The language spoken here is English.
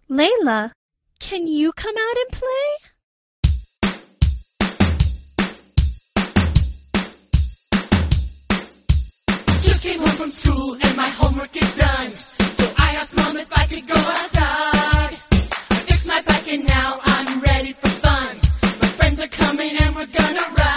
Layla, can you come out and play? Just came home from school and my homework is done. So I asked Mom if I could go outside. I fixed my bike and now I'm ready for fun. My friends are coming and we're gonna ride.